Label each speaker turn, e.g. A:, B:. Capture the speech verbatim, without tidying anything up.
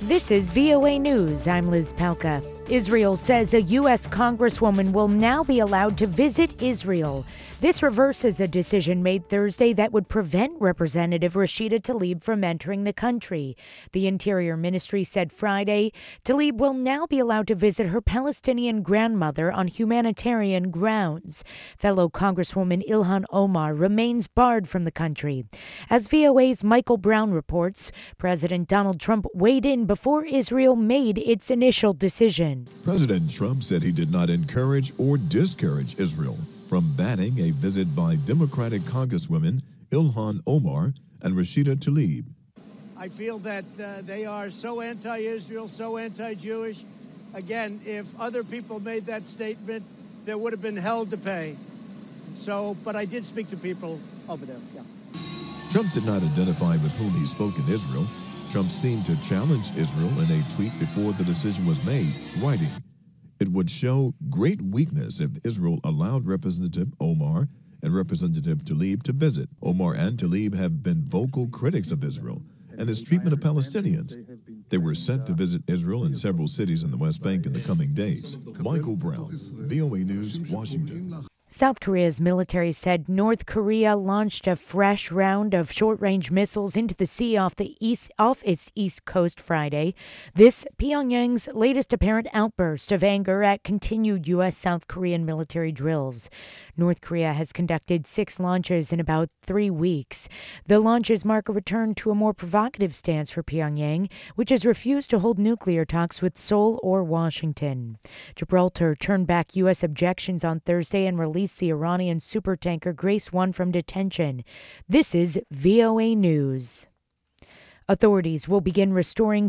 A: This is V O A News. I'm Liz Palka. Israel says a U S congresswoman will now be allowed to visit Israel. This reverses a decision made Thursday that would prevent Representative Rashida Tlaib from entering the country. The Interior Ministry said Friday Tlaib will now be allowed to visit her Palestinian grandmother on humanitarian grounds. Fellow Congresswoman Ilhan Omar remains barred from the country. As V O A's Michael Brown reports, President Donald Trump weighed in before Israel made its initial decision.
B: President Trump said he did not encourage or discourage Israel from banning a visit by Democratic Congresswomen Ilhan Omar and Rashida Tlaib.
C: I feel that uh, they are so anti-Israel, so anti-Jewish. Again, if other people made that statement, there would have been hell to pay. So, but I did speak to people over there. Yeah.
B: Trump did not identify with whom he spoke in Israel. Trump seemed to challenge Israel in a tweet before the decision was made, writing, "It would show great weakness if Israel allowed Representative Omar and Representative Tlaib to visit. Omar and Tlaib have been vocal critics of Israel and its treatment of Palestinians. They were set to visit Israel in several cities in the West Bank in the coming days." Michael Brown, V O A News, Washington.
A: South Korea's military said North Korea launched a fresh round of short-range missiles into the sea off the east off its east coast Friday. This Pyongyang's latest apparent outburst of anger at continued U S South Korean military drills. North Korea has conducted six launches in about three weeks. The launches mark a return to a more provocative stance for Pyongyang, which has refused to hold nuclear talks with Seoul or Washington. Gibraltar turned back U S objections on Thursday and released the Iranian supertanker Grace one from detention. This is V O A News. Authorities will begin restoring